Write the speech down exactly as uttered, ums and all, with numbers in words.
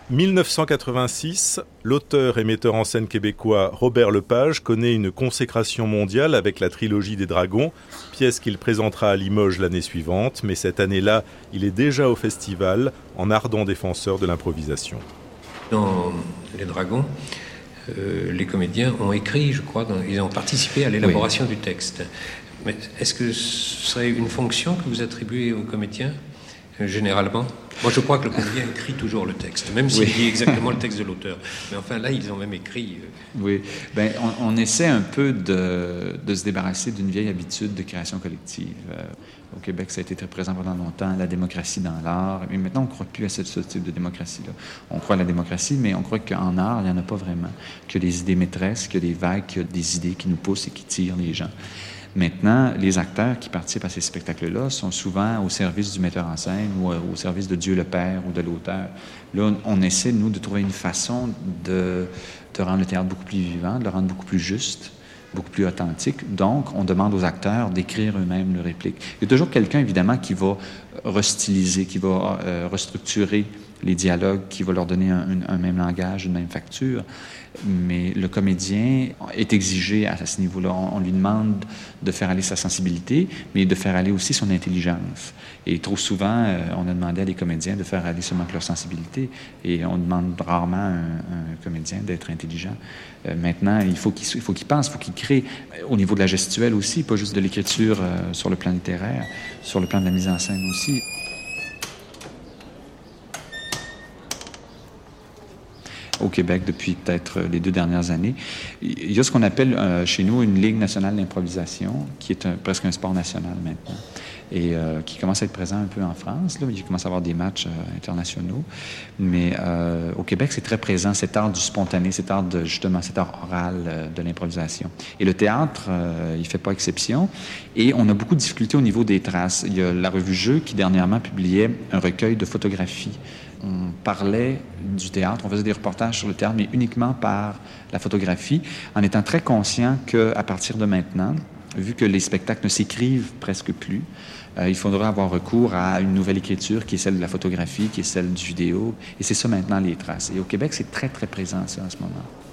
mille neuf cent quatre-vingt-six, l'auteur et metteur en scène québécois Robert Lepage connaît une consécration mondiale avec la trilogie des Dragons, pièce qu'il présentera à Limoges l'année suivante, mais cette année-là, il est déjà au festival, en ardent défenseur de l'improvisation. Dans Les Dragons, euh, les comédiens ont écrit, je crois, dans, ils ont participé à l'élaboration oui. du texte. Mais est-ce que ce serait une fonction que vous attribuez aux comédiens, euh, généralement ? Moi, je crois que le comédien écrit toujours le texte, même s'il oui. dit exactement le texte de l'auteur. Mais enfin, là, ils ont même écrit... Euh... Oui. Bien, on, on essaie un peu de, de se débarrasser d'une vieille habitude de création collective. Euh, au Québec, ça a été très présent pendant longtemps, la démocratie dans l'art. Mais maintenant, on ne croit plus à ce, ce type de démocratie-là. On croit à la démocratie, mais on croit qu'en art, il n'y en a pas vraiment. Que des idées maîtresses, que des vagues, que des idées qui nous poussent et qui tirent les gens. Maintenant, les acteurs qui participent à ces spectacles-là sont souvent au service du metteur en scène ou au service de Dieu le Père ou de l'auteur. Là, on essaie, nous, de trouver une façon de, de rendre le théâtre beaucoup plus vivant, de le rendre beaucoup plus juste, beaucoup plus authentique. Donc, on demande aux acteurs d'écrire eux-mêmes leurs répliques. Il y a toujours quelqu'un, évidemment, qui va restyliser, qui va euh, restructurer les dialogues, qui va leur donner un, un, un même langage, une même facture. Mais le comédien est exigé à ce niveau-là. On, on lui demande de faire aller sa sensibilité, mais de faire aller aussi son intelligence. Et trop souvent, euh, on a demandé à des comédiens de faire aller seulement que leur sensibilité. Et on demande rarement à un, un comédien d'être intelligent. Euh, maintenant, il faut qu'il, il faut qu'il pense, il faut qu'il crée. Au niveau de la gestuelle aussi, pas juste de l'écriture euh, sur le plan littéraire, sur le plan de la mise en scène aussi. Au Québec depuis peut-être les deux dernières années. Il y a ce qu'on appelle euh, chez nous une Ligue nationale d'improvisation, qui est un, presque un sport national maintenant, et euh, qui commence à être présent un peu en France. Là, il commence à avoir des matchs euh, internationaux. Mais euh, au Québec, c'est très présent, cet art du spontané, cet art de, justement, cet art oral euh, de l'improvisation. Et le théâtre, euh, il ne fait pas exception. Et on a beaucoup de difficultés au niveau des traces. Il y a la revue Jeux qui dernièrement publiait un recueil de photographies. On parlait du théâtre, on faisait des reportages sur le théâtre, mais uniquement par la photographie, en étant très conscient qu'à partir de maintenant, vu que les spectacles ne s'écrivent presque plus, euh, il faudra avoir recours à une nouvelle écriture qui est celle de la photographie, qui est celle du vidéo, et c'est ça maintenant les traces. Et au Québec, c'est très, très présent ça en ce moment.